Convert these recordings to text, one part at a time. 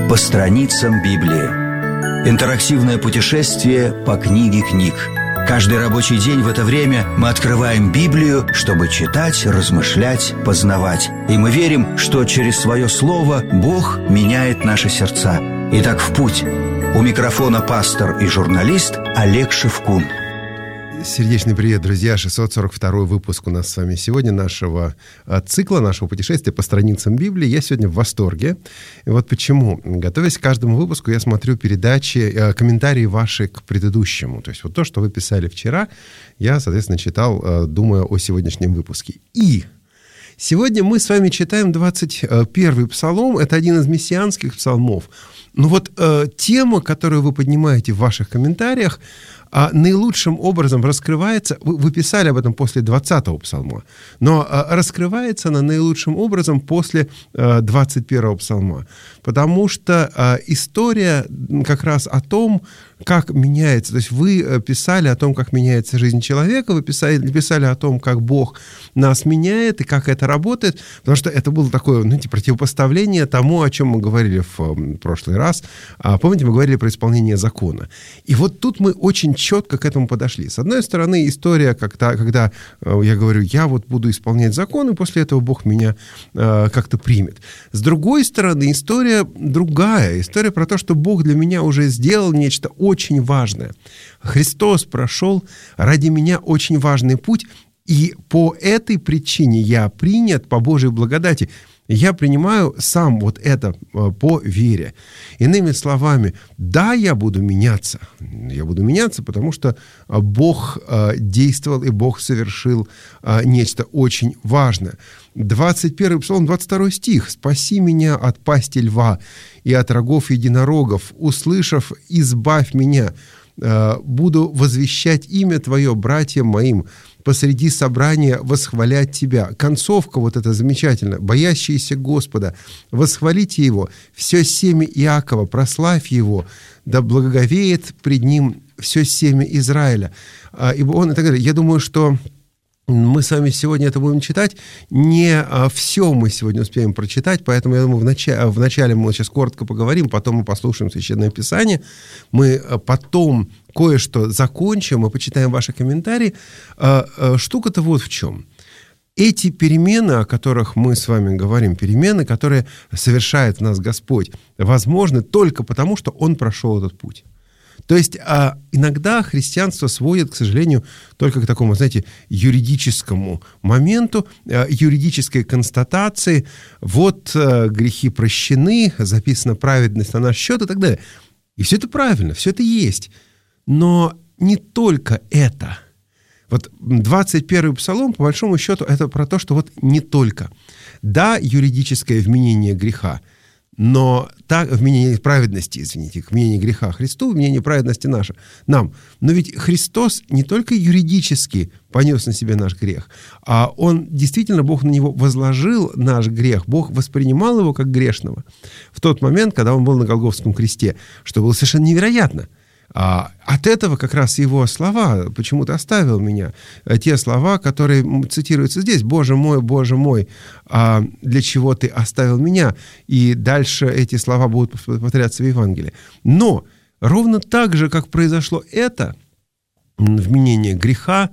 По страницам Библии. Интерактивное путешествие по книге книг. Каждый рабочий день в это время мы открываем Библию, чтобы читать, размышлять, познавать. И мы верим, что через свое слово Бог меняет наши сердца. Итак, в путь. У микрофона пастор и журналист Олег Шевкун. Сердечный привет, друзья. 642-й выпуск у нас с вами сегодня нашего цикла, нашего путешествия по страницам Библии. Я сегодня в восторге. И вот почему. Готовясь к каждому выпуску, я смотрю передачи, комментарии ваши к предыдущему. То есть вот то, что вы писали вчера, я, соответственно, читал, думая о сегодняшнем выпуске. И сегодня мы с вами читаем 21-й псалом. Это один из мессианских псалмов. Ну вот тема, которую вы поднимаете в ваших комментариях, наилучшим образом раскрывается, вы писали об этом после 20-го псалма, но раскрывается она наилучшим образом после 21-го псалма, потому что история как раз о том, как меняется, то есть вы писали о том, как меняется жизнь человека, вы писали о том, как Бог нас меняет и как это работает, потому что это было такое, знаете, противопоставление тому, о чем мы говорили в прошлый раз. Помните, мы говорили про исполнение закона. И вот тут мы очень четко к этому подошли. С одной стороны, история, когда я говорю, я вот буду исполнять закон, и после этого Бог меня как-то примет. С другой стороны, история другая. История про то, что Бог для меня уже сделал нечто очень важное. Христос прошел ради меня очень важный путь, и по этой причине я принят по Божьей благодати. Я принимаю сам вот это по вере. Иными словами, да, я буду меняться. Я буду меняться, потому что Бог действовал, и Бог совершил нечто очень важное. 21 псалом, 22 стих. «Спаси меня от пасти льва и от рогов единорогов, услышав, избавь меня. Буду возвещать имя Твое братьям моим, посреди собрания восхвалять Тебя». Концовка вот эта замечательная. «Боящиеся Господа, восхвалите Его, все семя Иакова, прославь Его, да благоговеет пред Ним все семя Израиля». Ибо Он и так далее. Я думаю, что мы с вами сегодня это будем читать. Не все мы сегодня успеем прочитать, поэтому, я думаю, вначале мы сейчас коротко поговорим, потом мы послушаем Священное Писание, мы потом кое-что закончим, мы почитаем ваши комментарии. Штука-то вот в чем. Эти перемены, о которых мы с вами говорим, перемены, которые совершает в нас Господь, возможны только потому, что Он прошел этот путь. То есть иногда христианство сводит, к сожалению, только к такому, знаете, юридическому моменту, юридической констатации. Вот грехи прощены, записана праведность на наш счет и так далее. И все это правильно, все это есть. Но не только это. Вот 21-й псалом, по большому счету, это про то, что вот не только. Да, юридическое вменение греха, но так, вменение праведности, вменение греха Христу, вменение праведности нам. Но ведь Христос не только юридически понес на себе наш грех, а Он, действительно, Бог на Него возложил наш грех, Бог воспринимал Его как грешного в тот момент, когда Он был на Голгофском кресте, что было совершенно невероятно. От этого как раз Его слова «почему ты оставил меня», те слова, которые цитируются здесь: Боже мой, для чего ты оставил меня?» И дальше эти слова будут повторяться в Евангелии. Но ровно так же, как произошло это вменение греха,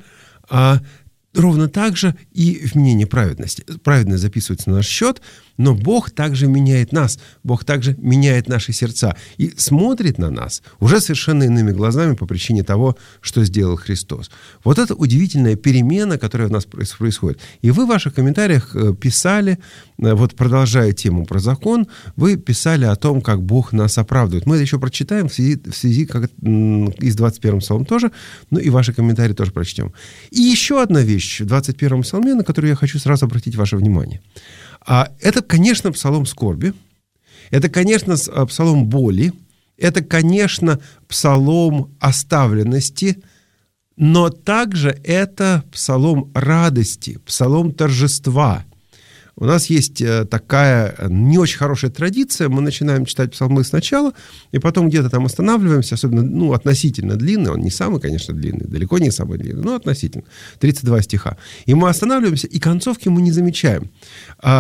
ровно так же и вменение праведности. Праведность записывается на наш счет, но Бог также меняет нас, Бог также меняет наши сердца и смотрит на нас уже совершенно иными глазами по причине того, что сделал Христос. Вот это удивительная перемена, которая у нас происходит. И вы в ваших комментариях писали, вот продолжая тему про закон, вы писали о том, как Бог нас оправдывает. Мы это еще прочитаем в связи как и с 21-м псалмом тоже, но и ваши комментарии тоже прочтем. И еще одна вещь в 21-м псалме, на которую я хочу сразу обратить ваше внимание. Это, конечно, псалом скорби, это, конечно, псалом боли, это, конечно, псалом оставленности, но также это псалом радости, псалом торжества. У нас есть такая не очень хорошая традиция. Мы начинаем читать псалмы сначала, и потом где-то там останавливаемся, особенно, относительно длинный. Он не самый, конечно, длинный, далеко не самый длинный, но относительно. 32 стиха. И мы останавливаемся, и концовки мы не замечаем.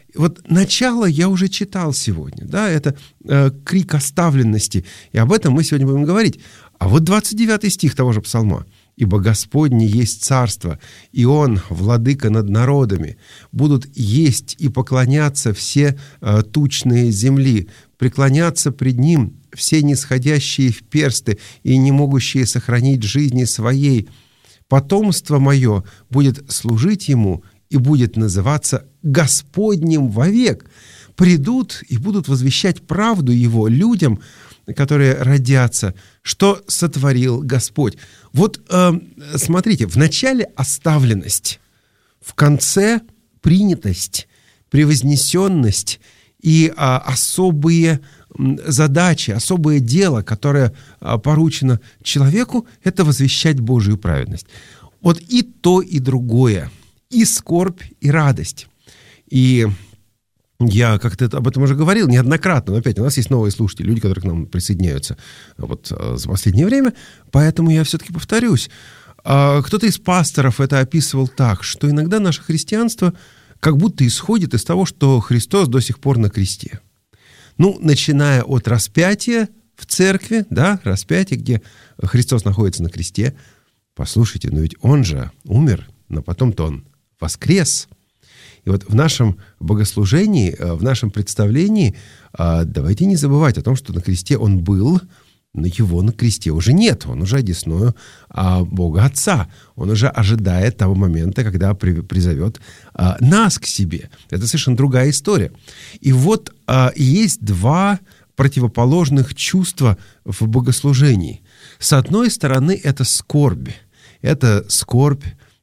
Вот начало я уже читал сегодня, да, это крик оставленности, и об этом мы сегодня будем говорить. А вот 29 стих того же псалма. «Ибо Господне есть царство, и Он владыка над народами. Будут есть и поклоняться все тучные земли, преклоняться пред Ним все нисходящие в персты и не могущие сохранить жизни своей. Потомство мое будет служить Ему и будет называться Господним вовек. Придут и будут возвещать правду Его людям, которые родятся, что сотворил Господь». Вот смотрите, в начале оставленность, в конце принятость, превознесенность и особые задачи, особое дело, которое поручено человеку, это возвещать Божию праведность. Вот и то, и другое, и скорбь, и радость. И я как-то об этом уже говорил неоднократно, но опять у нас есть новые слушатели, люди, которые к нам присоединяются вот за последнее время, поэтому я все-таки повторюсь. Кто-то из пасторов это описывал так, что иногда наше христианство как будто исходит из того, что Христос до сих пор на кресте. Ну, начиная от распятия в церкви, да, распятие, где Христос находится на кресте. Послушайте, но ведь Он же умер, но потом-то Он воскрес. И вот в нашем богослужении, в нашем представлении давайте не забывать о том, что на кресте Он был, но Его на кресте уже нет. Он уже одесную Бога Отца. Он уже ожидает того момента, когда призовет нас к себе. Это совершенно другая история. И вот есть два противоположных чувства в богослужении. С одной стороны, это скорбь. Это скорбь,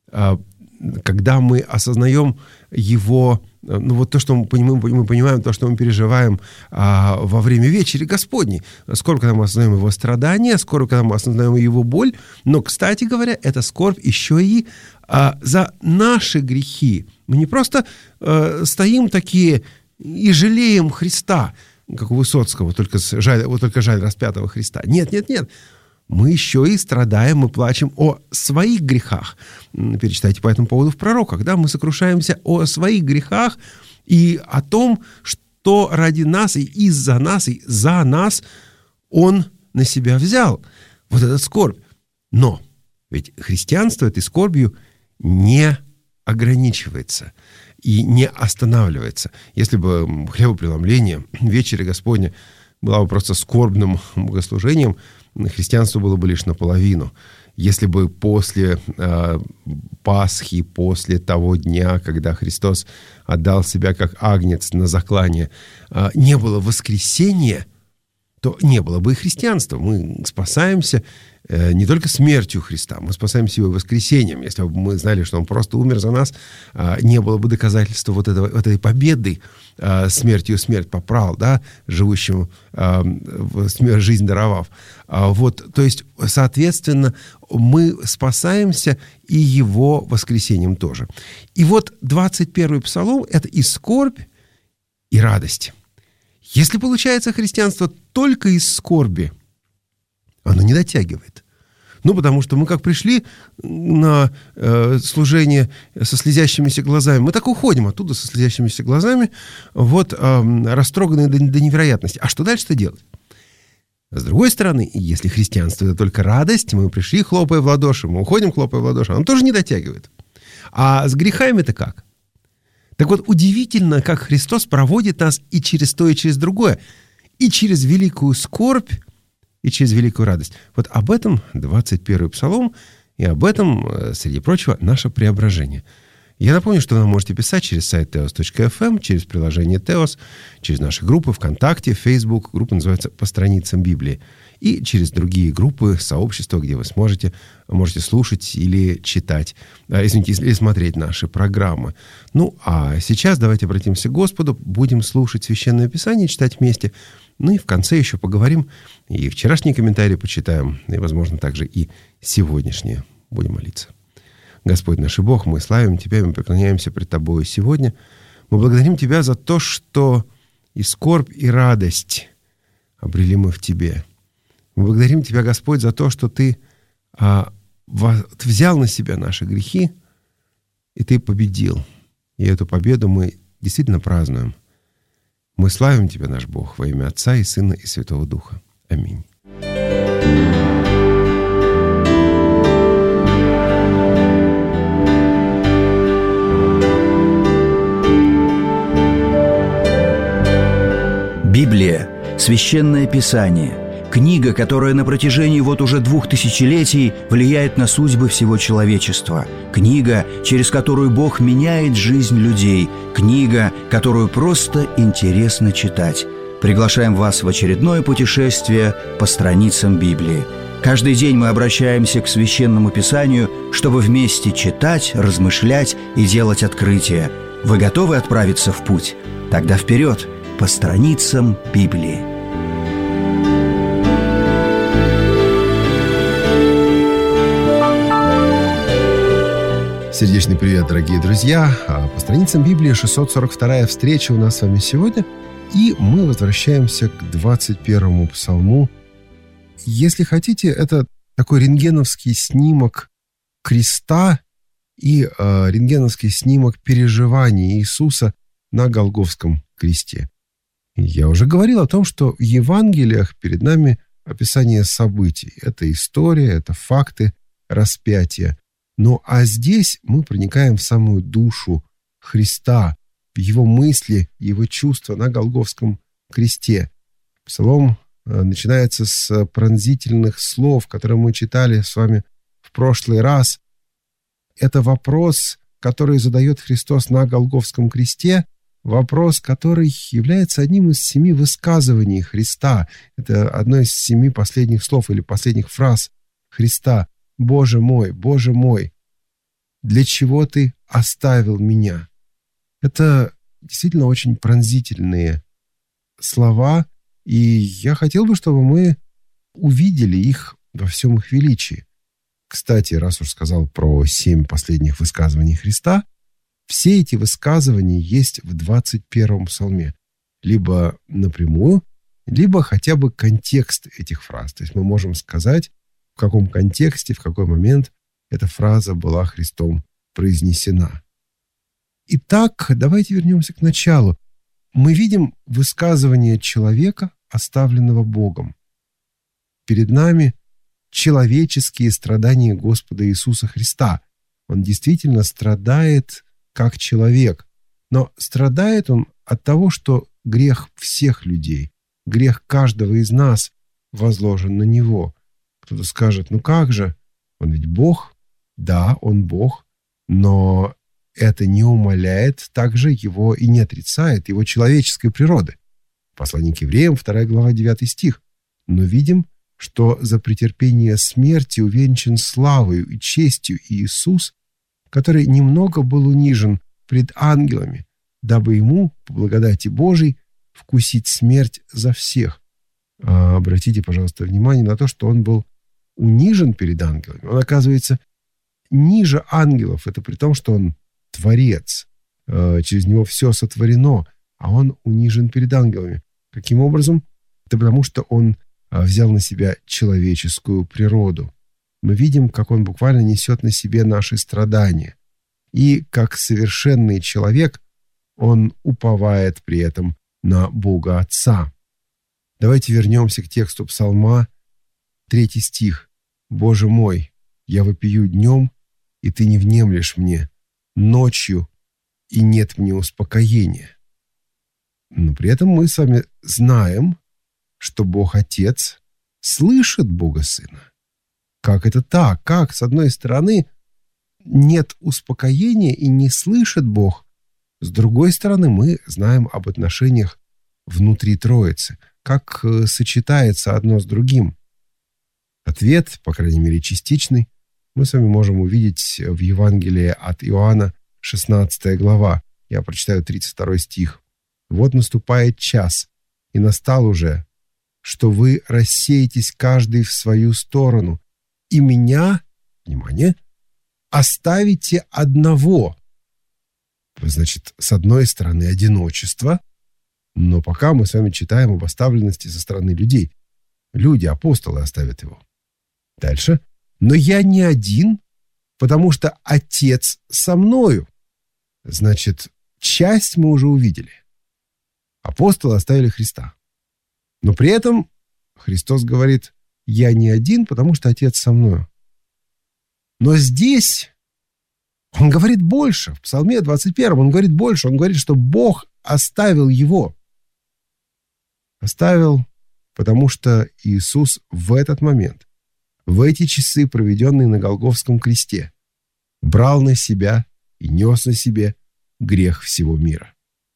когда мы осознаем Его, ну вот то, что мы понимаем, то, что мы переживаем во время вечери Господней. Скоро, когда мы осознаем Его страдания, скоро, когда мы осознаем Его боль. Но, кстати говоря, эта скорбь еще и за наши грехи. Мы не просто стоим такие и жалеем Христа, как у Высоцкого, только жаль распятого Христа. Нет. Мы еще и страдаем, мы плачем о своих грехах. Перечитайте по этому поводу в пророках, да, мы сокрушаемся о своих грехах и о том, что ради нас и из-за нас, и за нас Он на себя взял. Вот этот скорбь. Но ведь христианство этой скорбью не ограничивается и не останавливается. Если бы хлебопреломление, вечеря Господня была бы просто скорбным богослужением, христианство было бы лишь наполовину. Если бы после Пасхи, после того дня, когда Христос отдал себя как агнец на заклание, не было воскресения, то не было бы и христианства. Мы спасаемся не только смертью Христа, мы спасаемся Его воскресением. Если бы мы знали, что Он просто умер за нас, не было бы доказательства вот этой победы, смертью смерть попрал, да, живущему жизнь даровав. Вот, то есть, соответственно, мы спасаемся и Его воскресением тоже. И вот 21-й псалом — это и скорбь, и радость. Если получается христианство только из скорби, оно не дотягивает. Ну, потому что мы как пришли на служение со слезящимися глазами, мы так уходим оттуда со слезящимися глазами, вот, растроганные до невероятности. А что дальше-то делать? С другой стороны, если христианство — это только радость, мы пришли, хлопая в ладоши, мы уходим, хлопая в ладоши, оно тоже не дотягивает. А с грехами-то как? Так вот, удивительно, как Христос проводит нас и через то, и через другое, и через великую скорбь, и через великую радость. Вот об этом 21-й псалом, и об этом, среди прочего, наше преображение. Я напомню, что вы нам можете писать через сайт teos.fm, через приложение Teos, через наши группы ВКонтакте, Facebook, группа называется «По страницам Библии», и через другие группы, сообщества, где вы можете слушать или читать, или смотреть наши программы. Ну, а сейчас давайте обратимся к Господу, будем слушать Священное Писание, читать вместе, ну и в конце еще поговорим, и вчерашние комментарии почитаем, и, возможно, также и сегодняшние. Будем молиться. Господь наш и Бог, мы славим Тебя, мы преклоняемся пред Тобою сегодня. Мы благодарим Тебя за то, что и скорбь, и радость обрели мы в Тебе. Мы благодарим Тебя, Господь, за то, что Ты взял на себя наши грехи, и Ты победил. И эту победу мы действительно празднуем. Мы славим Тебя, наш Бог, во имя Отца и Сына и Святого Духа. Аминь. Библия – священное писание, книга, которая на протяжении уже 2000 летий влияет на судьбы всего человечества, книга, через которую Бог меняет жизнь людей, книга, которую просто интересно читать. Приглашаем вас в очередное путешествие по страницам Библии. Каждый день мы обращаемся к Священному Писанию, чтобы вместе читать, размышлять и делать открытия. Вы готовы отправиться в путь? Тогда вперед! По страницам Библии. Сердечный привет, дорогие друзья! По страницам Библии 642-я встреча у нас с вами сегодня, и мы возвращаемся к 21-му псалму. Если хотите, это такой рентгеновский снимок креста и рентгеновский снимок переживаний Иисуса на Голгофском кресте. Я уже говорил о том, что в Евангелиях перед нами описание событий. Это история, это факты распятия. А здесь мы проникаем в самую душу Христа, в Его мысли, Его чувства на Голгофском кресте. Псалом начинается с пронзительных слов, которые мы читали с вами в прошлый раз. Это вопрос, который задает Христос на Голгофском кресте, вопрос, который является одним из 7 высказываний Христа. Это одно из 7 последних слов или последних фраз Христа. Боже мой, для чего Ты оставил меня?» Это действительно очень пронзительные слова, и я хотел бы, чтобы мы увидели их во всем их величии. Кстати, раз уж сказал про 7 последних высказываний Христа, все эти высказывания есть в 21-м псалме. Либо напрямую, либо хотя бы контекст этих фраз. То есть мы можем сказать, в каком контексте, в какой момент эта фраза была Христом произнесена. Итак, давайте вернемся к началу. Мы видим высказывание человека, оставленного Богом. Перед нами человеческие страдания Господа Иисуса Христа. Он действительно страдает как человек, но страдает он от того, что грех всех людей, грех каждого из нас возложен на него. Кто-то скажет, как же, он ведь Бог? Да, он Бог, но это не умаляет также его и не отрицает его человеческой природы. Послание к евреям, 2 глава, 9 стих. Но видим, что за претерпение смерти увенчан славою и честью Иисус, который немного был унижен пред ангелами, дабы ему, по благодати Божией, вкусить смерть за всех. Обратите, пожалуйста, внимание на то, что он был унижен перед ангелами. Он, оказывается, ниже ангелов. Это при том, что он Творец. Через него все сотворено, а он унижен перед ангелами. Каким образом? Это потому, что он взял на себя человеческую природу. Мы видим, как он буквально несет на себе наши страдания. И как совершенный человек, он уповает при этом на Бога Отца. Давайте вернемся к тексту Псалма, 3 стих. «Боже мой, я вопию днем, и Ты не внемлешь мне, ночью, и нет мне успокоения». Но при этом мы с вами знаем, что Бог Отец слышит Бога Сына. Как это так? Как, с одной стороны, нет успокоения и не слышит Бог? С другой стороны, мы знаем об отношениях внутри Троицы. Как сочетается одно с другим? Ответ, по крайней мере, частичный, мы с вами можем увидеть в Евангелии от Иоанна, 16 глава. Я прочитаю 32 стих. «Вот наступает час, и настал уже, что вы рассеетесь каждый в свою сторону, и меня, внимание, оставите одного». Значит, с одной стороны, одиночество, но пока мы с вами читаем об оставленности со стороны людей. Люди, апостолы, оставят его. Дальше. «Но я не один, потому что Отец со мною». Значит, часть мы уже увидели. Апостолы оставили Христа. Но при этом Христос говорит: «Я не один, потому что Отец со мною». Но здесь он говорит больше. В Псалме 21 он говорит больше. Он говорит, что Бог оставил его. Оставил, потому что Иисус в этот момент, в эти часы, проведенные на Голгофском кресте, брал на себя и нес на себе грех всего мира.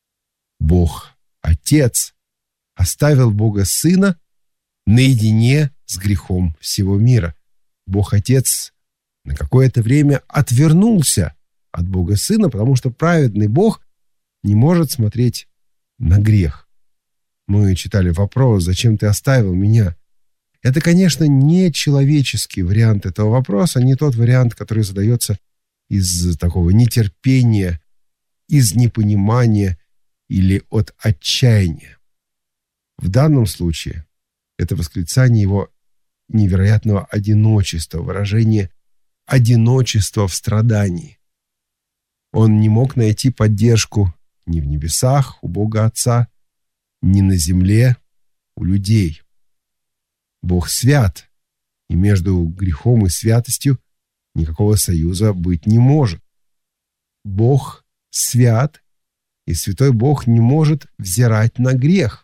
Бог Отец оставил Бога Сына наедине с грехом всего мира. Бог Отец на какое-то время отвернулся от Бога Сына, потому что праведный Бог не может смотреть на грех. Мы читали вопрос: «Зачем ты оставил меня?» Это, конечно, не человеческий вариант этого вопроса, не тот вариант, который задается из такого нетерпения, из непонимания или от отчаяния. В данном случае это восклицание его невероятного одиночества, выражение одиночества в страдании. Он не мог найти поддержку ни в небесах у Бога Отца, ни на земле у людей. Бог свят, и между грехом и святостью никакого союза быть не может. Бог свят, и святой Бог не может взирать на грех.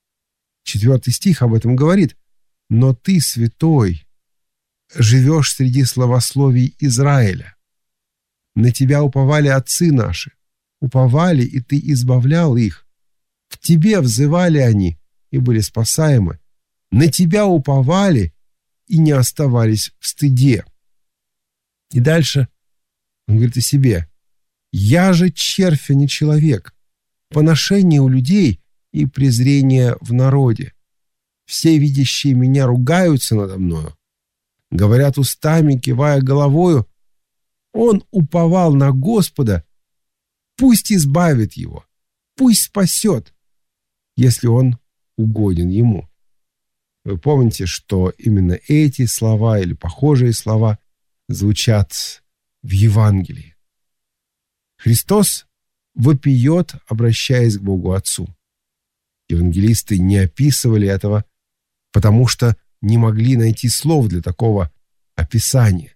4 стих об этом говорит: «Но ты, святой, живешь среди славословий Израиля. На тебя уповали отцы наши, уповали, и ты избавлял их. В тебе взывали они, и были спасаемы. На тебя уповали, и не оставались в стыде». И дальше он говорит о себе: «Я же червь, а не человек, поношение у людей и презрение в народе. Все видящие меня ругаются надо мною, говорят устами, кивая головою. Он уповал на Господа, пусть избавит его, пусть спасет, если он угоден ему». Вы помните, что именно эти слова или похожие слова звучат в Евангелии. Христос вопиет, обращаясь к Богу Отцу. Евангелисты не описывали этого, потому что не могли найти слов для такого описания.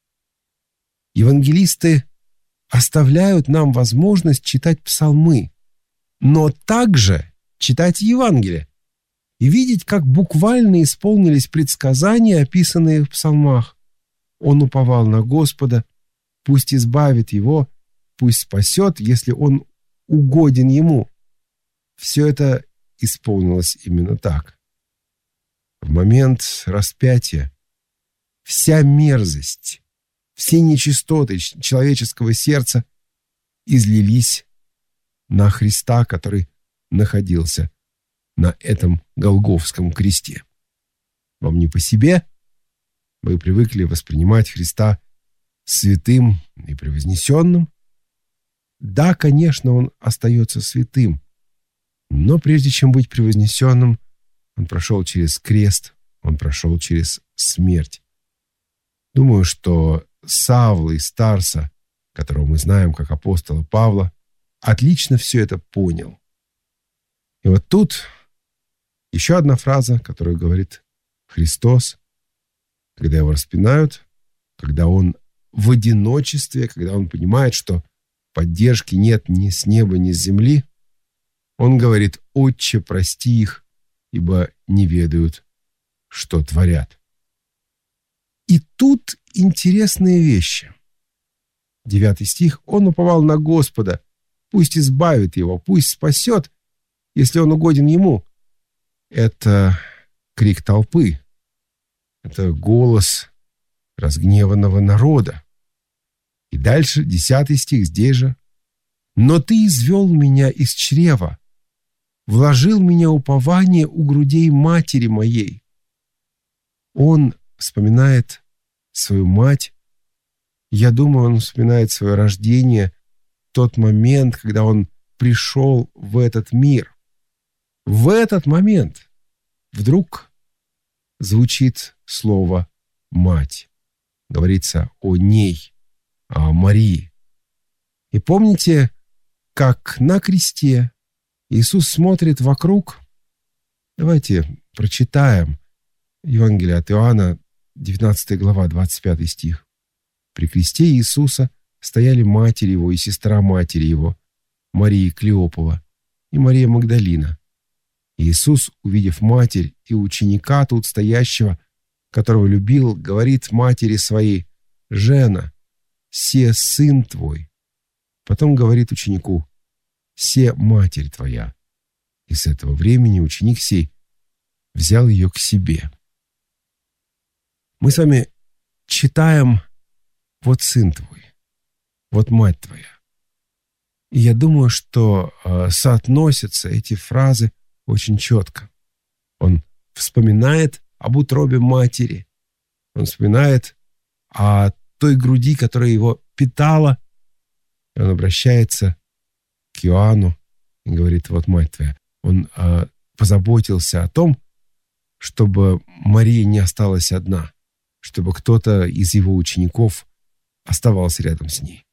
Евангелисты оставляют нам возможность читать псалмы, но также читать Евангелие и видеть, как буквально исполнились предсказания, описанные в псалмах. Он уповал на Господа, пусть избавит его, пусть спасет, если он угоден ему. Все это исполнилось именно так. В момент распятия вся мерзость, все нечистоты человеческого сердца излились на Христа, который находился на этом Голгофском кресте. Вам не по себе? Вы привыкли воспринимать Христа святым и превознесенным? Да, конечно, он остается святым, но прежде чем быть превознесенным, он прошел через крест, он прошел через смерть. Думаю, что Савла из Тарса, которого мы знаем как апостола Павла, отлично все это понял. И вот тут еще одна фраза, которую говорит Христос, когда его распинают, когда он в одиночестве, когда он понимает, что поддержки нет ни с неба, ни с земли, он говорит: «Отче, прости их, ибо не ведают, что творят». И тут интересные вещи. 9 стих. «Он уповал на Господа, пусть избавит его, пусть спасет, если он угоден ему». Это крик толпы. Это голос разгневанного народа. И дальше 10 стих здесь же. «Но ты извел меня из чрева, вложил меня упование у грудей матери моей». Он вспоминает свою мать. Я думаю, он вспоминает свое рождение, тот момент, когда он пришел в этот мир. В этот момент вдруг звучит слово «мать». Говорится о ней, о Марии. И помните, как на кресте Иисус смотрит вокруг. Давайте прочитаем Евангелие от Иоанна, 19 глава, 25 стих. «При кресте Иисуса стояли матерь его и сестра матери его, Мария Клеопова и Мария Магдалина. Иисус, увидев матерь и ученика тут стоящего, которого любил, говорит матери своей: „Жена, се сын твой“. Потом говорит ученику: „Се матерь твоя“. И с этого времени ученик сей взял ее к себе». Мы с вами читаем: «Вот сын твой, вот мать твоя». И я думаю, что соотносятся эти фразы очень четко. Он вспоминает об утробе матери, он вспоминает о той груди, которая его питала, и он обращается к Иоанну и говорит: «Вот мать твоя». Он позаботился о том, чтобы Мария не осталась одна, чтобы кто-то из его учеников оставался рядом с ней.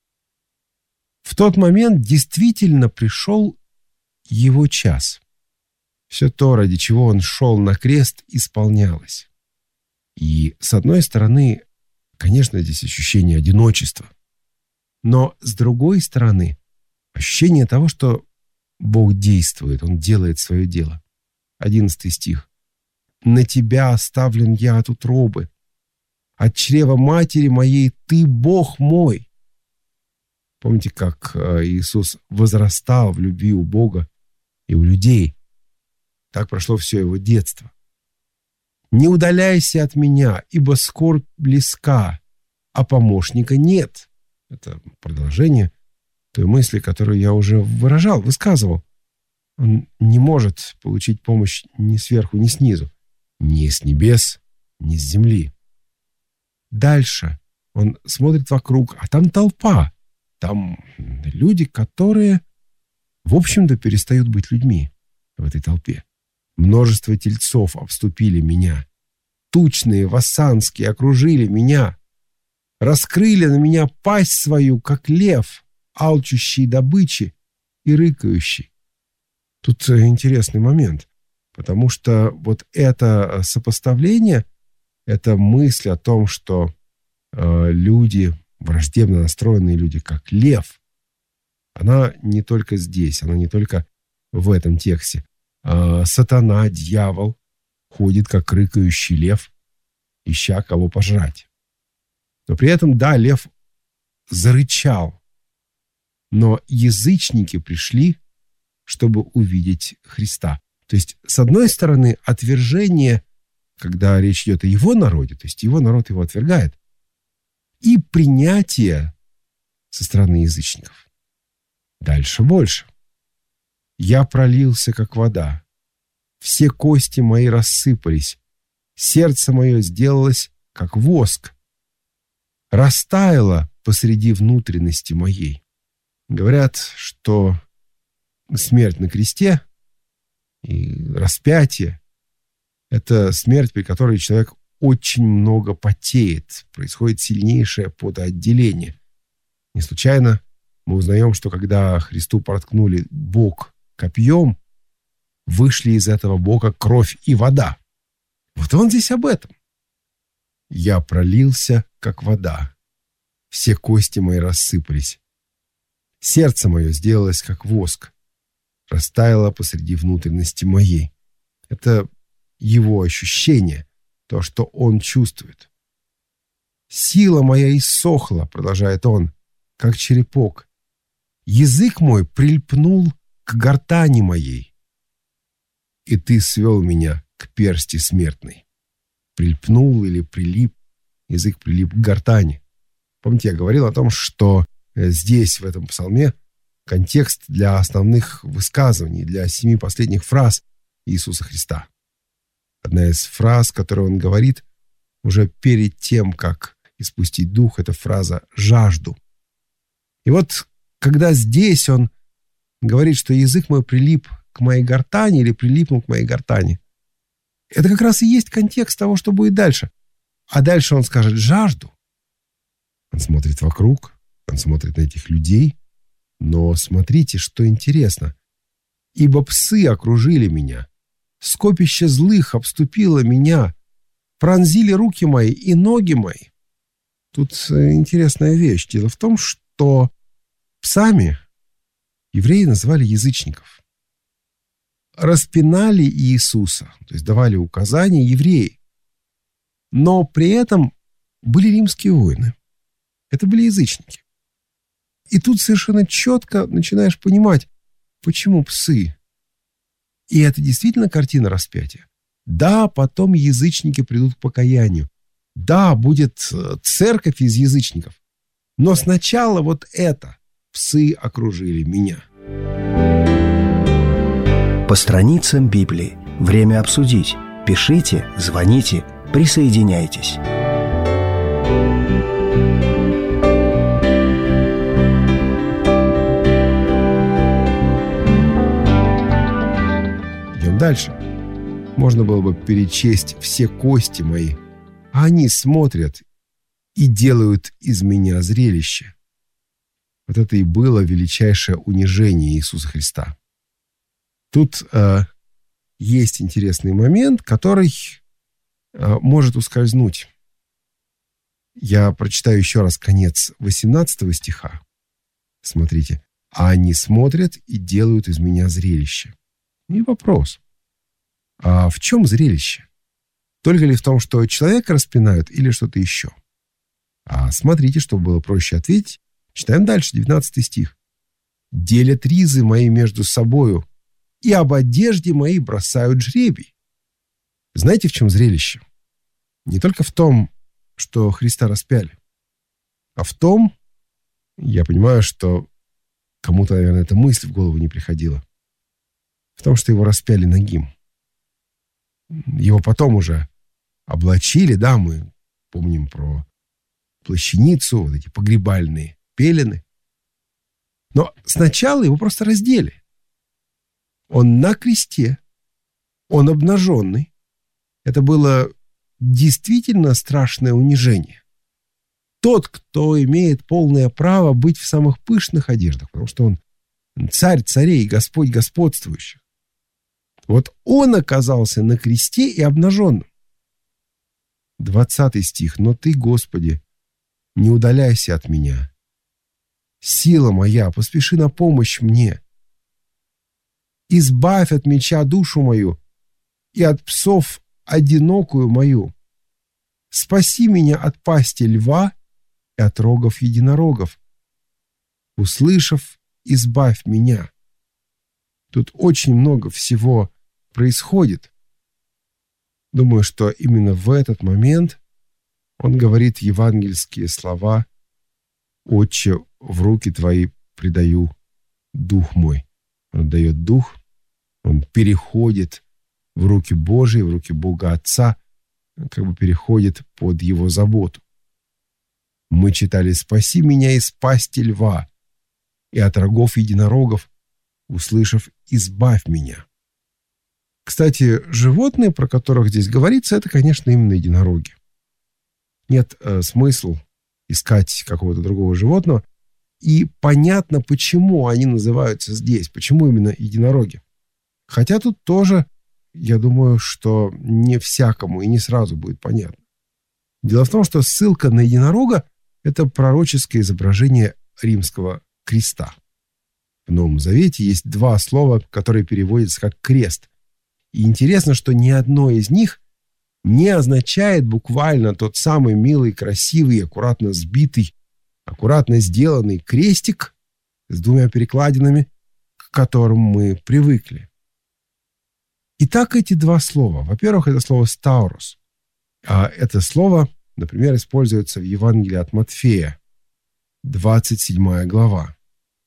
В тот момент действительно пришел его час. Все то, ради чего он шел на крест, исполнялось. И, с одной стороны, конечно, здесь ощущение одиночества. Но, с другой стороны, ощущение того, что Бог действует, Он делает свое дело. 11 стих. «На тебя оставлен я от утробы. От чрева матери моей ты, Бог мой». Помните, как Иисус возрастал в любви у Бога и у людей? Так прошло все его детство. «Не удаляйся от меня, ибо скорбь близка, а помощника нет». Это продолжение той мысли, которую я уже высказывал. Он не может получить помощь ни сверху, ни снизу, ни с небес, ни с земли. Дальше он смотрит вокруг, а там толпа. Там люди, которые, в общем-то, перестают быть людьми в этой толпе. Множество тельцов обступили меня. Тучные, вассанские окружили меня. Раскрыли на меня пасть свою, как лев, алчущий добычи и рыкающий. Тут интересный момент, потому что вот это сопоставление, эта мысль о том, что люди, враждебно настроенные люди, как лев, она не только здесь, она не только в этом тексте. Сатана, дьявол, ходит, как рыкающий лев, ища кого пожрать. Но при этом, да, лев зарычал, но язычники пришли, чтобы увидеть Христа. То есть, с одной стороны, отвержение, когда речь идет о его народе, то есть его народ его отвергает, и принятие со стороны язычников. Дальше больше. «Я пролился, как вода. Все кости мои рассыпались. Сердце мое сделалось, как воск. Растаяло посреди внутренности моей». Говорят, что смерть на кресте и распятие — это смерть, при которой человек очень много потеет, происходит сильнейшее потоотделение. Не случайно мы узнаем, что когда Христу проткнули бок копьем, вышли из этого бока кровь и вода. Вот он здесь об этом. «Я пролился, как вода. Все кости мои рассыпались. Сердце мое сделалось, как воск. Растаяло посреди внутренности моей». Это его ощущение, то, что он чувствует. «Сила моя иссохла», — продолжает он, — «как черепок. Язык мой прильпнул к гортани моей. И ты свел меня к персти смертной». Прильпнул или прилип, язык прилип к гортани. Помните, я говорил о том, что здесь, в этом псалме, контекст для основных высказываний, для 7 последних фраз Иисуса Христа. Одна из фраз, которую он говорит уже перед тем, как испустить дух, это фраза «жажду». И вот, когда здесь он говорит, что язык мой прилип к моей гортани или прилипнул к моей гортани, это как раз и есть контекст того, что будет дальше. А дальше он скажет «жажду». Он смотрит вокруг, он смотрит на этих людей, Но смотрите, что интересно. «Ибо псы окружили меня, скопище злых обступило меня, пронзили руки мои и ноги мои». Тут интересная вещь. Дело в том, что псами евреи называли язычников. Распинали Иисуса, то есть давали указания евреи. Но при этом были римские воины. Это были язычники. И тут совершенно четко начинаешь понимать, почему псы. И это действительно картина распятия. Да, потом язычники придут к покаянию. Да, будет церковь из язычников. Но сначала вот это. Псы окружили меня. По страницам Библии. Время обсудить. Пишите, звоните, присоединяйтесь. Идем дальше. Можно было бы перечесть все кости мои, а они смотрят и делают из меня зрелище. Вот это и было величайшее унижение Иисуса Христа. Тут есть интересный момент, который может ускользнуть. Я прочитаю еще раз конец 18 стиха. Смотрите. «А они смотрят и делают из меня зрелище». И вопрос. А в чем зрелище? Только ли в том, что человека распинают, или что-то еще? А смотрите, чтобы было проще ответить. Читаем дальше, 19 стих. «Делят ризы мои между собою, и об одежде моей бросают жребий». Знаете, в чем зрелище? Не только в том, что Христа распяли, а в том, я понимаю, что кому-то, наверное, эта мысль в голову не приходила, в том, что его распяли нагим. Его потом уже облачили, да, мы помним про плащаницу, вот эти погребальные пелены. Но сначала его просто раздели. Он на кресте, он обнаженный. Это было действительно страшное унижение. Тот, кто имеет полное право быть в самых пышных одеждах, потому что он царь царей, Господь господствующих. Вот он оказался на кресте и обнаженным. 20 стих. «Но ты, Господи, не удаляйся от меня. Сила моя, поспеши на помощь мне. Избавь от меча душу мою и от псов одинокую мою. Спаси меня от пасти льва и от рогов единорогов. Услышав, избавь меня». Тут очень много всего происходит. Думаю, что именно в этот момент он говорит евангельские слова: «Отче, в руки твои предаю дух мой». Он дает дух, он переходит в руки Божьи, в руки Бога Отца, как бы переходит под его заботу. Мы читали: «Спаси меня из пасти льва и от рогов единорогов, услышав, избавь меня». Кстати, животные, про которых здесь говорится, это, конечно, именно единороги. Нет смысла искать какого-то другого животного. И понятно, почему они называются здесь, почему именно единороги. Хотя тут тоже, я думаю, что не всякому и не сразу будет понятно. Дело в том, что ссылка на единорога – это пророческое изображение римского креста. В Новом Завете есть два слова, которые переводятся как «крест». И интересно, что ни одно из них не означает буквально тот самый милый, красивый, аккуратно сбитый, аккуратно сделанный крестик с двумя перекладинами, к которым мы привыкли. Итак, эти два слова. Во-первых, это слово «стаурос». А это слово, например, используется в Евангелии от Матфея, 27 глава.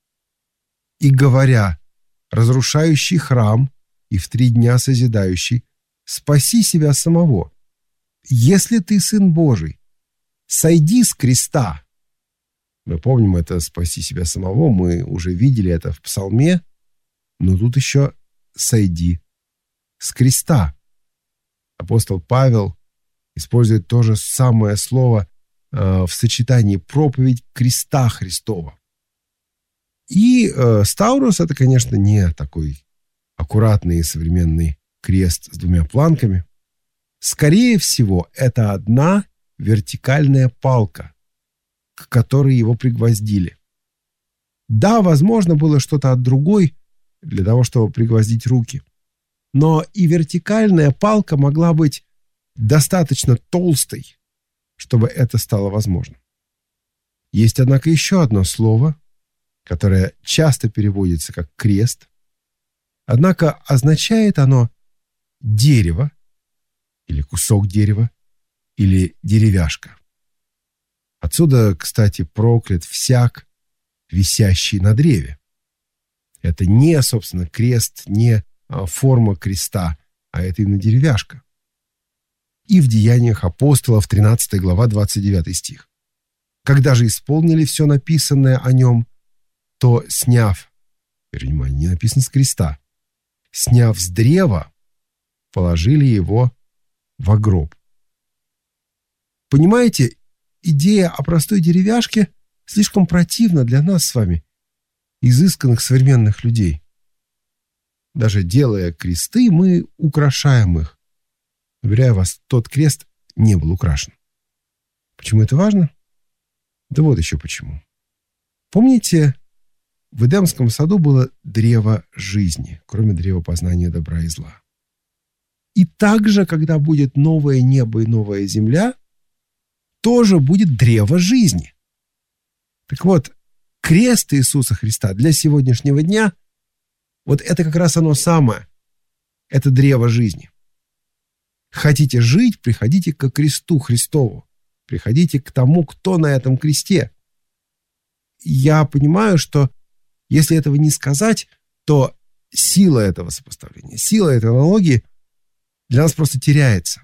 «И говоря, разрушающий храм и в 3 дня созидающий, спаси себя самого. Если ты Сын Божий, сойди с креста». Мы помним это «спаси себя самого», мы уже видели это в Псалме, но тут еще «сойди с креста». Апостол Павел использует то же самое слово в сочетании «проповедь креста Христова». И стаурус — это, конечно, не такой аккуратный современный крест с двумя планками. Скорее всего, это одна вертикальная палка, к которой его пригвоздили. Да, возможно, было что-то от другой для того, чтобы пригвоздить руки. Но и вертикальная палка могла быть достаточно толстой, чтобы это стало возможным. Есть, однако, еще одно слово, которое часто переводится как крест, однако означает оно дерево, или кусок дерева, или деревяшка. Отсюда, кстати, проклят всяк, висящий на древе. Это не, собственно, крест, не форма креста, а это именно деревяшка. И в Деяниях апостолов, 13 глава, 29 стих. Когда же исполнили все написанное о нем, то, сняв, внимание, не написано с креста, сняв с древа, положили его во гроб. Понимаете, идея о простой деревяшке слишком противна для нас с вами, изысканных современных людей. Даже делая кресты, мы украшаем их. Уверяю вас, тот крест не был украшен. Почему это важно? Да вот еще почему. Помните, в Эдемском саду было древо жизни, кроме древа познания добра и зла. И также, когда будет новое небо и новая земля, тоже будет древо жизни. Так вот, крест Иисуса Христа для сегодняшнего дня, вот это как раз оно самое. Это древо жизни. Хотите жить, приходите ко кресту Христову. Приходите к тому, кто на этом кресте. Я понимаю, что если этого не сказать, то сила этого сопоставления, сила этой аналогии для нас просто теряется.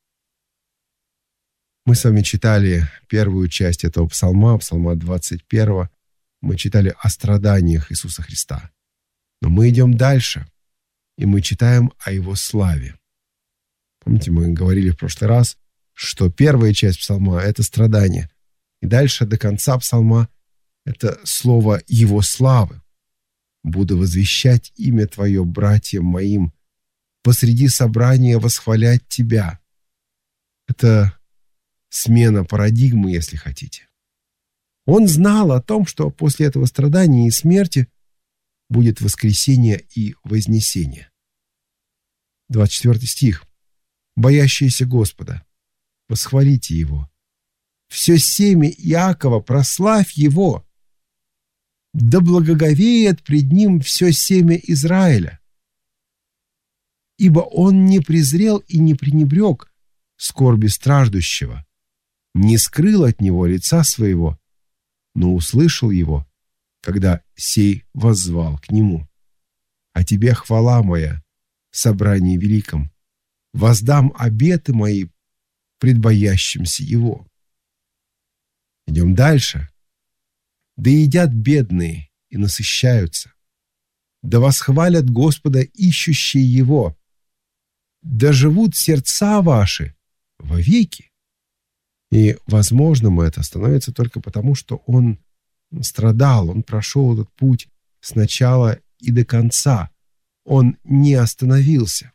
Мы с вами читали первую часть этого псалма 21. Мы читали о страданиях Иисуса Христа. Но мы идем дальше, и мы читаем о Его славе. Помните, мы говорили в прошлый раз, что первая часть псалма — это страдание. И дальше до конца псалма — это слово Его славы. «Буду возвещать имя Твое братьям моим, посреди собрания восхвалять Тебя». Это смена парадигмы, если хотите. Он знал о том, что после этого страдания и смерти будет воскресение и вознесение. 24 стих. «Боящиеся Господа, восхвалите Его. Все семя Иакова, прославь Его. Да благоговеет пред Ним все семя Израиля. Ибо Он не презрел и не пренебрег скорби страждущего, не скрыл от него лица своего, но услышал его, когда сей воззвал к Нему. А Тебе хвала моя в собрании великом, воздам обеты мои пред боящимся Его». Идем дальше. «Да едят бедные и насыщаются, да восхвалят Господа ищущие Его, да живут сердца ваши вовеки». И возможным это становится только потому, что он страдал, он прошел этот путь сначала и до конца. Он не остановился.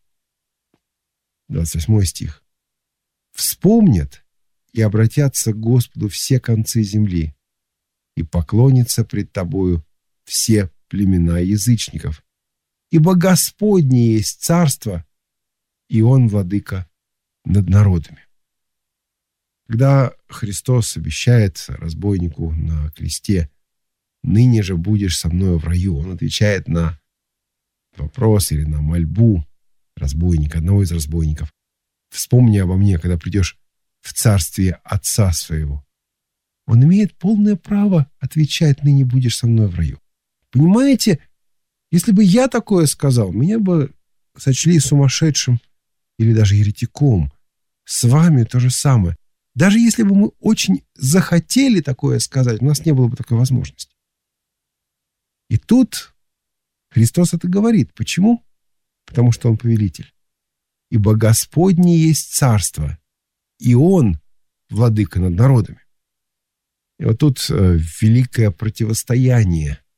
28 стих. «Вспомнят и обратятся к Господу все концы земли, и поклонятся пред Тобою все племена язычников. Ибо Господне есть царство, и Он владыка над народами». Когда Христос обещает разбойнику на кресте: «Ныне же будешь со мною в раю», он отвечает на вопрос или на мольбу разбойника, одного из разбойников: «Вспомни обо мне, когда придешь в царствие Отца своего». Он имеет полное право отвечать: «Ныне будешь со мной в раю». Понимаете, если бы я такое сказал, меня бы сочли сумасшедшим или даже еретиком. С вами то же самое. Даже если бы мы очень захотели такое сказать, у нас не было бы такой возможности. И тут Христос это говорит. Почему? Потому что Он повелитель. «Ибо Господне есть царство, и Он владыка над народами». И вот тут великое противостояние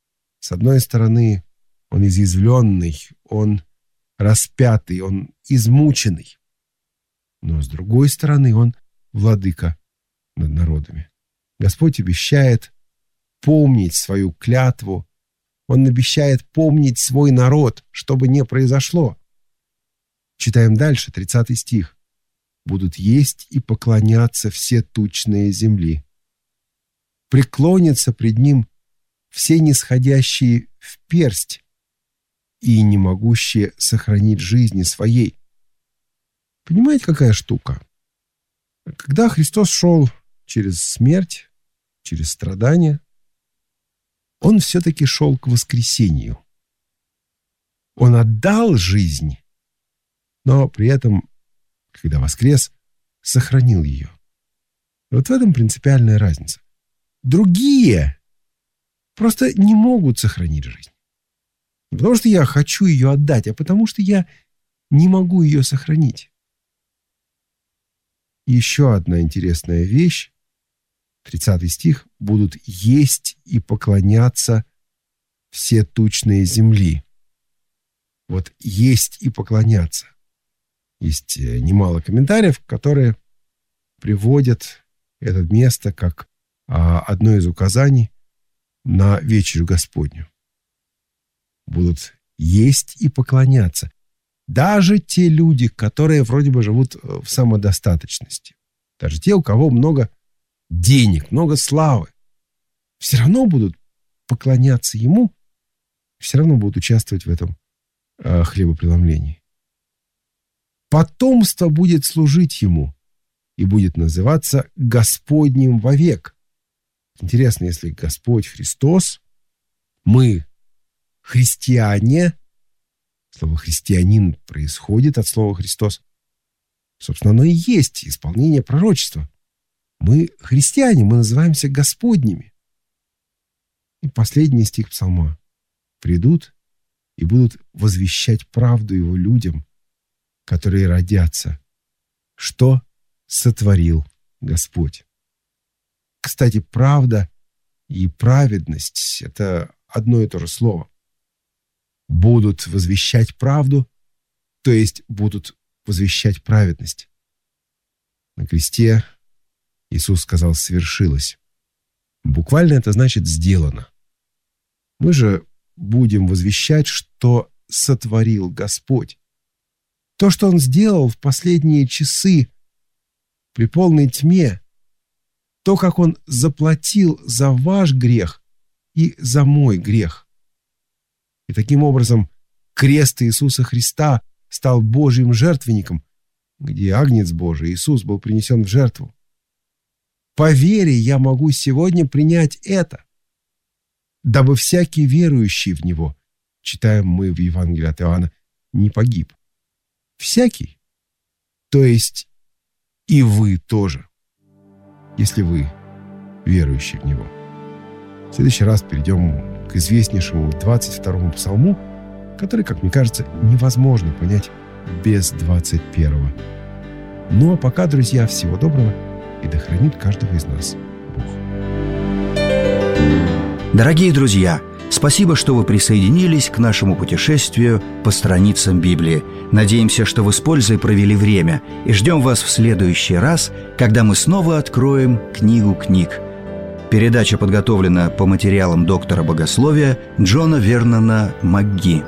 С одной стороны, он изъязвленный, он распятый, он измученный. Но с другой стороны, он владыка над народами. Господь обещает помнить свою клятву. Он обещает помнить свой народ, что бы ни произошло. Читаем дальше, 30 стих. «Будут есть и поклоняться все тучные земли. Преклонятся пред ним все нисходящие в персть и не могущие сохранить жизни своей». Понимаете, какая штука? Когда Христос шел через смерть, через страдания, Он все-таки шел к воскресению. Он отдал жизнь, но при этом, когда воскрес, сохранил ее. Вот в этом принципиальная разница. Другие просто не могут сохранить жизнь. Не потому что я хочу ее отдать, а потому что я не могу ее сохранить. Еще одна интересная вещь. 30 стих. «Будут есть и поклоняться все тучные земли». Вот «есть и поклоняться». Есть немало комментариев, которые приводят это место как одно из указаний на вечерю Господню. Будут есть и поклоняться. Даже те люди, которые вроде бы живут в самодостаточности. Даже те, у кого много денег, много славы. Все равно будут поклоняться Ему, все равно будут участвовать в этом хлебопреломлении. Потомство будет служить Ему и будет называться Господним вовек. Интересно, если Господь Христос, мы христиане, слово «христианин» происходит от слова «Христос». Собственно, оно и есть исполнение пророчества. Мы христиане, мы называемся Господними. И последний стих Псалма. «Придут и будут возвещать правду Его людям, которые родятся, что сотворил Господь». Кстати, правда и праведность – это одно и то же слово. Будут возвещать правду, то есть будут возвещать праведность. На кресте Иисус сказал «свершилось». Буквально это значит «сделано». Мы же будем возвещать, что сотворил Господь. То, что Он сделал в последние часы при полной тьме, то, как Он заплатил за ваш грех и за мой грех. И таким образом крест Иисуса Христа стал Божьим жертвенником, где Агнец Божий, Иисус, был принесен в жертву. По вере я могу сегодня принять это, дабы всякий верующий в Него, читаем мы в Евангелии от Иоанна, не погиб. Всякий, то есть и вы тоже, если вы верующий в Него. В следующий раз перейдем к известнейшему 22-му псалму, который, как мне кажется, невозможно понять без 21-го. Ну а пока, друзья, всего доброго, и да хранит каждого из нас Бог. Дорогие друзья, спасибо, что вы присоединились к нашему путешествию по страницам Библии. Надеемся, что вы с пользой провели время, и ждем вас в следующий раз, когда мы снова откроем книгу книг. Передача подготовлена по материалам доктора богословия Джона Вернона МакГи.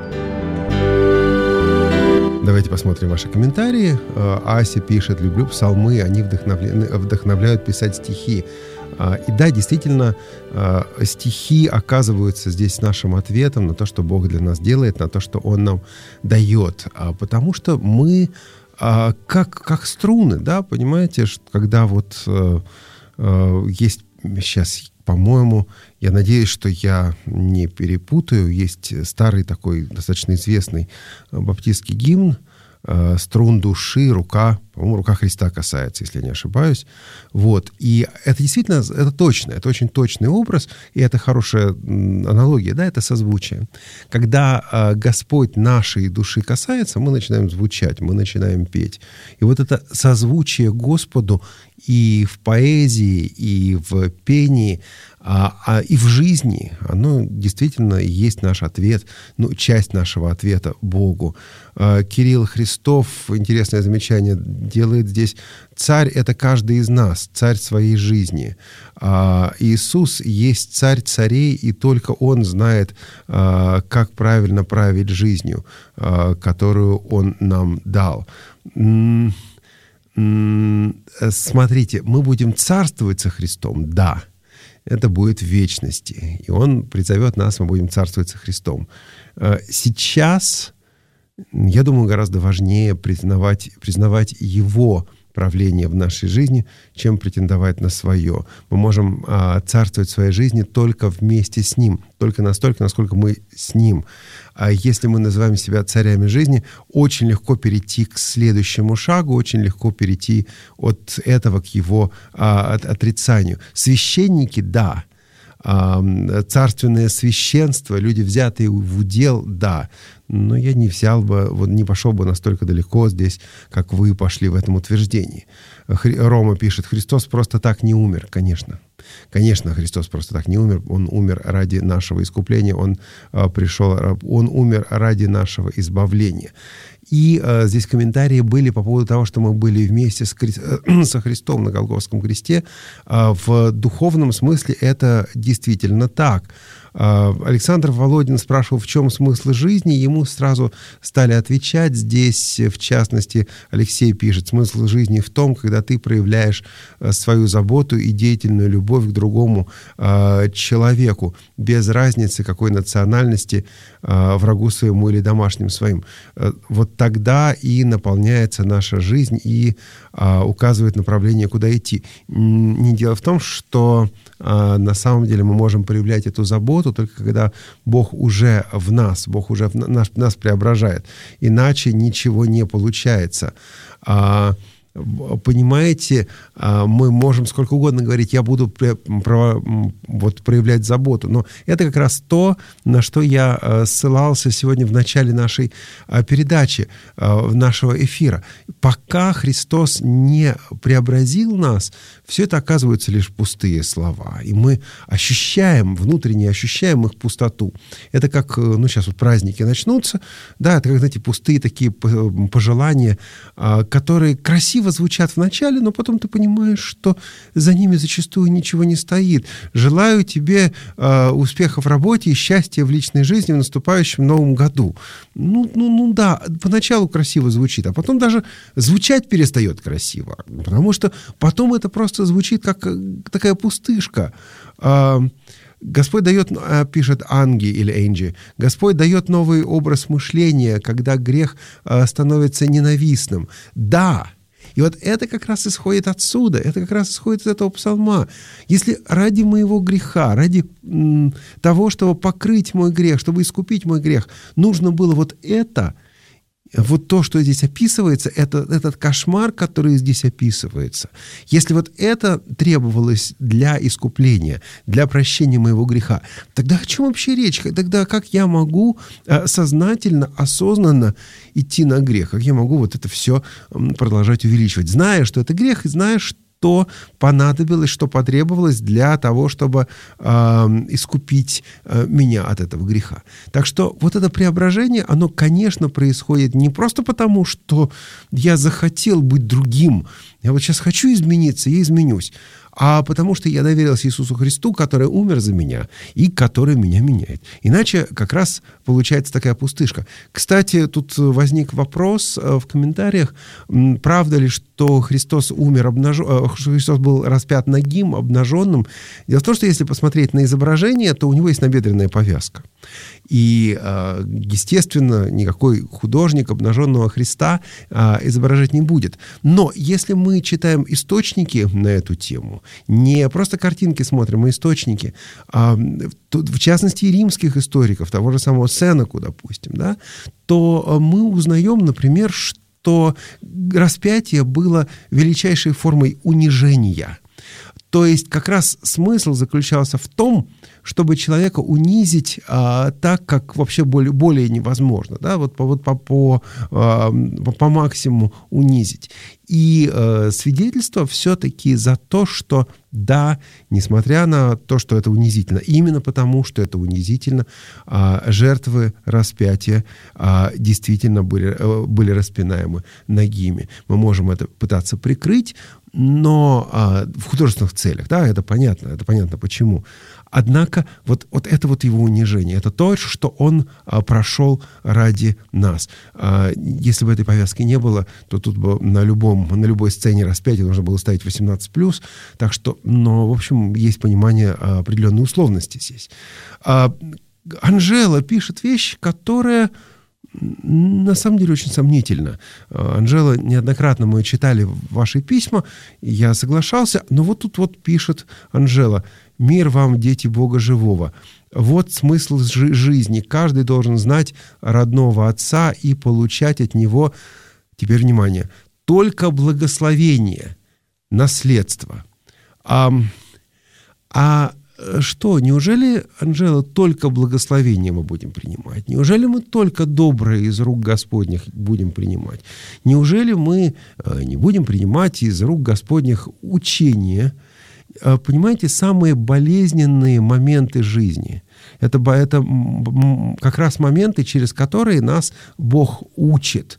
Давайте посмотрим ваши комментарии. Ася пишет: «Люблю псалмы, они вдохновляют писать стихи». И да, действительно, стихи оказываются здесь нашим ответом на то, что Бог для нас делает, на то, что Он нам дает. Потому что мы как струны, да, понимаете, когда вот есть сейчас, по-моему, я надеюсь, что я не перепутаю, есть старый такой достаточно известный баптистский гимн «Струн души, рука», по-моему, рука Христа касается, если я не ошибаюсь. Вот. И это действительно, это точно, это очень точный образ, и это хорошая аналогия, да, это созвучие. Когда Господь нашей души касается, мы начинаем звучать, мы начинаем петь. И вот это созвучие Господу и в поэзии, и в пении, и в жизни, оно действительно есть наш ответ, часть нашего ответа Богу. Кирилл Христов, интересное замечание, делает здесь: царь — это каждый из нас, царь своей жизни. Иисус есть царь царей, и только Он знает, как правильно править жизнью, которую Он нам дал. Смотрите, мы будем царствовать со Христом, да. Это будет в вечности. И Он призовет нас, мы будем царствовать со Христом. Сейчас, я думаю, гораздо важнее признавать Его правление в нашей жизни, чем претендовать на свое. Мы можем царствовать в своей жизни только вместе с Ним, только настолько, насколько мы с Ним. А если мы называем себя царями жизни, очень легко перейти к следующему шагу, очень легко перейти от этого к его отрицанию. Священники, да. Царственное священство, люди, взятые в удел, да. Но я не пошел бы настолько далеко здесь, как вы пошли в этом утверждении. Рома пишет: Христос просто так не умер. Конечно. Конечно, Христос просто так не умер. Он умер ради нашего искупления. Он умер ради нашего избавления. И здесь комментарии были по поводу того, что мы были вместе со Христом на Голгофском кресте. В духовном смысле это действительно так. Александр Володин спрашивал, в чем смысл жизни. Ему сразу стали отвечать. Здесь, в частности, Алексей пишет: смысл жизни в том, когда ты проявляешь свою заботу и деятельную любовь к другому человеку, без разницы, какой национальности, врагу своему или домашним своим. Вот тогда и наполняется наша жизнь и указывает направление, куда идти. Не дело в том, что на самом деле мы можем проявлять эту заботу только когда Бог уже в нас, Бог уже нас преображает. Иначе ничего не получается. Понимаете, мы можем сколько угодно говорить: я буду проявлять заботу. Но это как раз то, на что я ссылался сегодня в начале нашей передачи, нашего эфира. Пока Христос не преобразил нас, все это оказываются лишь пустые слова. И мы внутренне ощущаем их пустоту. Это как, сейчас вот праздники начнутся, да, это как, знаете, пустые такие пожелания, которые красиво звучат в начале, но потом ты понимаешь, что за ними зачастую ничего не стоит. Желаю тебе успехов в работе и счастья в личной жизни в наступающем новом году. Да, поначалу красиво звучит, а потом даже звучать перестает красиво, потому что потом это просто звучит как такая пустышка. Господь дает, пишет Анги или Энджи, Господь дает новый образ мышления, когда грех становится ненавистным. Да, и вот это как раз исходит отсюда, это как раз исходит из этого псалма. Если ради моего греха, ради того, чтобы покрыть мой грех, чтобы искупить мой грех, нужно было вот то, что здесь описывается, этот кошмар, который здесь описывается. Если вот это требовалось для искупления, для прощения моего греха, тогда о чем вообще речь? Тогда как я могу сознательно, осознанно идти на грех? Как я могу вот это все продолжать увеличивать, зная, что это грех, и зная, что понадобилось, что потребовалось для того, чтобы искупить меня от этого греха. Так что вот это преображение, оно, конечно, происходит не просто потому, что я захотел быть другим, я вот сейчас хочу измениться, я изменюсь, а потому что я доверился Иисусу Христу, который умер за меня и который меня меняет. Иначе как раз получается такая пустышка. Кстати, тут возник вопрос в комментариях, правда ли, что Христос Христос был распят нагим, обнаженным. Дело в том, что если посмотреть на изображение, то у него есть набедренная повязка. И, естественно, никакой художник обнаженного Христа изображать не будет. Но если мы читаем источники на эту тему, не просто картинки смотрим, а источники, в частности, римских историков, того же самого Сенеку, допустим, да, то мы узнаем, например, что распятие было величайшей формой унижения. То есть как раз смысл заключался в том, чтобы человека унизить так, как вообще более невозможно, да, по максимуму унизить. И свидетельство все-таки за то, что да, несмотря на то, что это унизительно, именно потому, что это унизительно, жертвы распятия действительно были распинаемы нагими. Мы можем это пытаться прикрыть, но в художественных целях, да, это понятно почему. Однако вот это вот его унижение, это то, что он прошел ради нас. Если бы этой повязки не было, то тут бы на любой сцене распятия нужно было ставить 18+, так что, но, в общем, есть понимание определенной условности здесь. Анжела пишет вещь, которая на самом деле очень сомнительно. Анжела, неоднократно мы читали ваши письма, я соглашался, но вот тут вот пишет Анжела: «Мир вам, дети Бога живого. Вот смысл жизни. Каждый должен знать родного Отца и получать от Него, теперь внимание, только благословение, наследство». Что, неужели, Анжела, только благословение мы будем принимать? Неужели мы только доброе из рук Господних будем принимать? Неужели мы не будем принимать из рук Господних учения? Понимаете, самые болезненные моменты жизни – это как раз моменты, через которые нас Бог учит.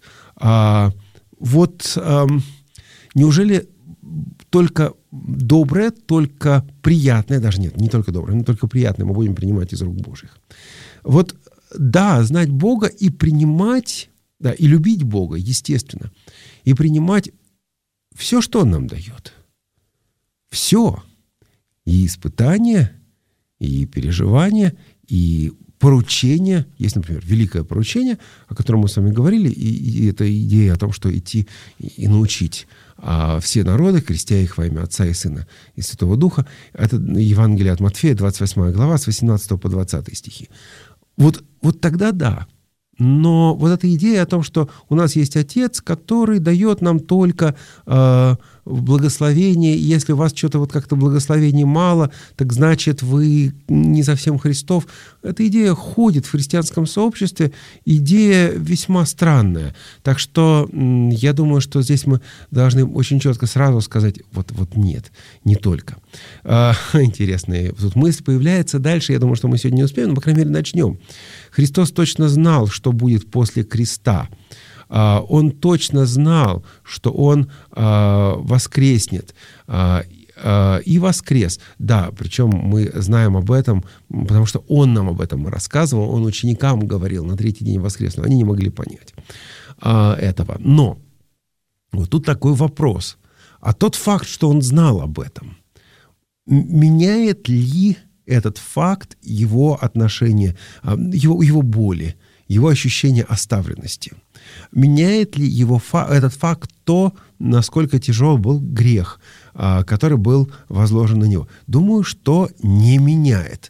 Неужели только доброе, только приятное, даже нет, не только доброе, но только приятное мы будем принимать из рук Божьих? Вот, да, знать Бога и принимать, да, и любить Бога, естественно, и принимать все, что Он нам дает. Все. И испытания, и переживания, и поручение. Есть, например, великое поручение, о котором мы с вами говорили, и это идея о том, что идти и научить все народы, крестя их во имя Отца и Сына и Святого Духа. Это Евангелие от Матфея, 28 глава, с 18 по 20 стихи. Вот тогда да. Но вот эта идея о том, что у нас есть Отец, который дает нам только благословение, и если у вас что-то вот как-то благословений мало, так значит вы не совсем Христов. Эта идея ходит в христианском сообществе, идея весьма странная. Так что я думаю, что здесь мы должны очень четко сразу сказать, вот нет, не только. Интересная тут мысль появляется дальше, я думаю, что мы сегодня не успеем, но, по крайней мере, начнем. Христос точно знал, что будет после креста. Он точно знал, что Он воскреснет. И воскрес. Да, причем мы знаем об этом, потому что Он нам об этом рассказывал, Он ученикам говорил, на третий день воскрес, но они не могли понять этого. Но вот тут такой вопрос. А тот факт, что Он знал об этом, меняет ли этот факт его отношение, его боли, его ощущение оставленности? Меняет ли этот факт то, насколько тяжел был грех, который был возложен на него? Думаю, что не меняет.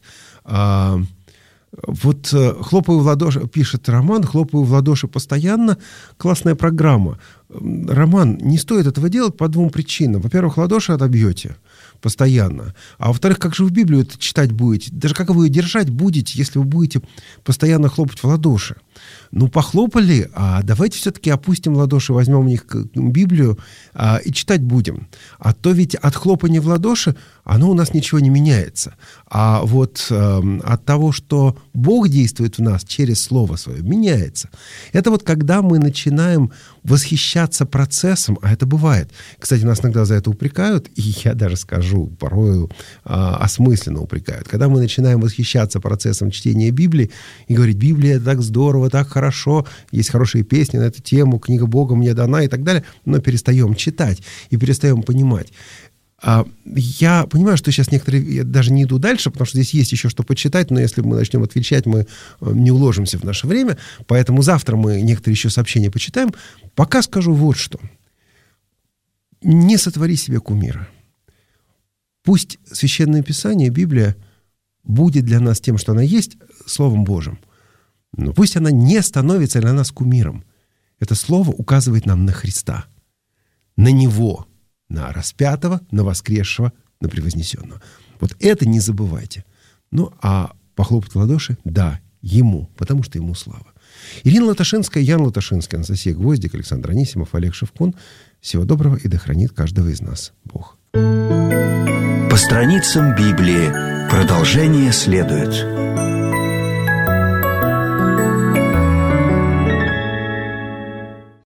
Вот «Хлопаю в ладоши», пишет Роман, «хлопаю в ладоши постоянно». Классная программа. Роман, не стоит этого делать по двум причинам. Во-первых, ладоши отобьете постоянно. А во-вторых, как же вы Библию это читать будете? Даже как вы ее держать будете, если вы будете постоянно хлопать в ладоши? Ну, похлопали, а давайте все-таки опустим ладоши, возьмем у них Библию и читать будем. А то ведь от хлопания в ладоши, оно у нас ничего не меняется. А вот от того, что Бог действует в нас через Слово Свое, меняется. Это вот когда мы начинаем восхищаться процессом, а это бывает. Кстати, нас иногда за это упрекают, и я даже скажу, порою осмысленно упрекают. Когда мы начинаем восхищаться процессом чтения Библии и говорить: Библия — это так здорово, так хорошо, есть хорошие песни на эту тему, книга Бога мне дана и так далее, но перестаем читать и перестаем понимать. Я понимаю, что сейчас некоторые даже не иду дальше, потому что здесь есть еще что почитать, но если мы начнем отвечать, мы не уложимся в наше время, поэтому завтра мы некоторые еще сообщения почитаем. Пока скажу вот что. Не сотвори себе кумира. Пусть Священное Писание, Библия, будет для нас тем, что она есть, Словом Божьим. Но пусть она не становится для нас кумиром. Это Слово указывает нам на Христа, на Него, на распятого, на воскресшего, на превознесенного. Вот это не забывайте. Ну, а похлопать в ладоши? Да, ему, потому что ему слава. Ирина Латашинская, Ян Латашинский, Анастасия Гвоздик, Александр Анисимов, Олег Шевкун. Всего доброго и да хранит каждого из нас Бог. По страницам Библии продолжение следует.